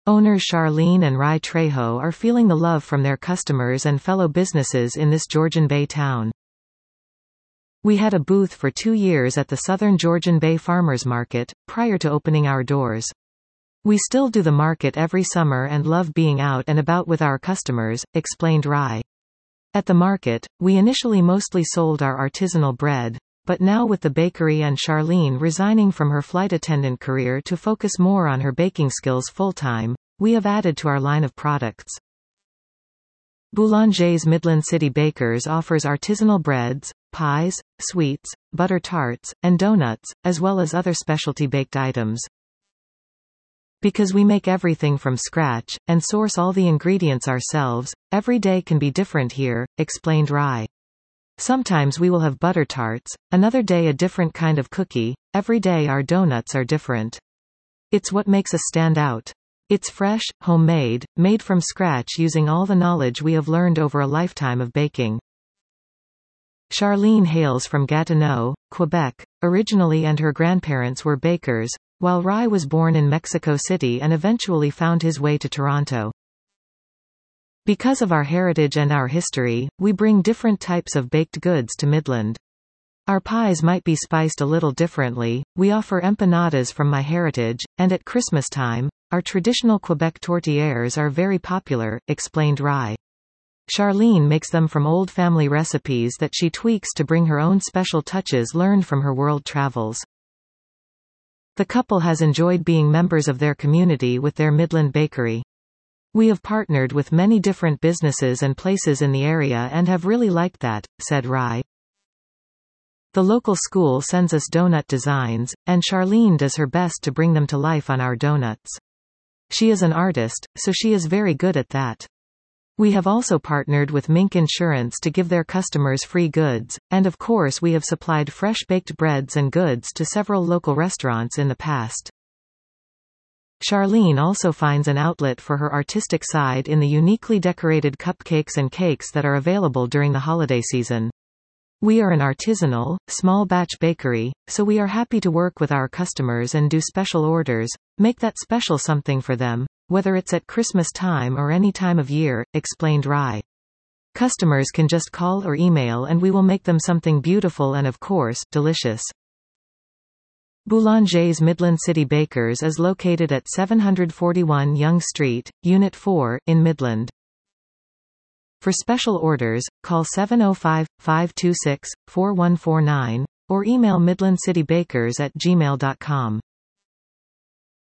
Owners Charlene and Rai Trejo are feeling the love from their customers and fellow businesses in this Georgian Bay town. We had a booth for 2 years at the Southern Georgian Bay Farmers Market, prior to opening our doors. We still do the market every summer and love being out and about with our customers, explained Rai. At the market, we initially mostly sold our artisanal bread, but now with the bakery and Charlene resigning from her flight attendant career to focus more on her baking skills full-time, we have added to our line of products. Boulanger's Midland City Bakers offers artisanal breads, pies, sweets, butter tarts, and donuts, as well as other specialty baked items. Because we make everything from scratch, and source all the ingredients ourselves, every day can be different here, explained Rai. Sometimes we will have butter tarts, another day a different kind of cookie, every day our donuts are different. It's what makes us stand out. It's fresh, homemade, made from scratch using all the knowledge we have learned over a lifetime of baking. Charlene hails from Gatineau, Quebec, originally, and her grandparents were bakers, while Rai was born in Mexico City and eventually found his way to Toronto. Because of our heritage and our history, we bring different types of baked goods to Midland. Our pies might be spiced a little differently, we offer empanadas from my heritage, and at Christmas time, our traditional Quebec tourtières are very popular, explained Rai. Charlene makes them from old family recipes that she tweaks to bring her own special touches learned from her world travels. The couple has enjoyed being members of their community with their Midland bakery. We have partnered with many different businesses and places in the area and have really liked that, said Rai. The local school sends us donut designs, and Charlene does her best to bring them to life on our donuts. She is an artist, so she is very good at that. We have also partnered with Mink Insurance to give their customers free goods, and of course we have supplied fresh baked breads and goods to several local restaurants in the past. Charlene also finds an outlet for her artistic side in the uniquely decorated cupcakes and cakes that are available during the holiday season. We are an artisanal, small-batch bakery, so we are happy to work with our customers and do special orders, make that special something for them, whether it's at Christmas time or any time of year, explained Rai. Customers can just call or email and we will make them something beautiful and of course, delicious. Boulanger's Midland City Bakers is located at 741 Yonge Street, Unit 4, in Midland. For special orders, call 705-526-4149, or email midlandcitybakers@gmail.com.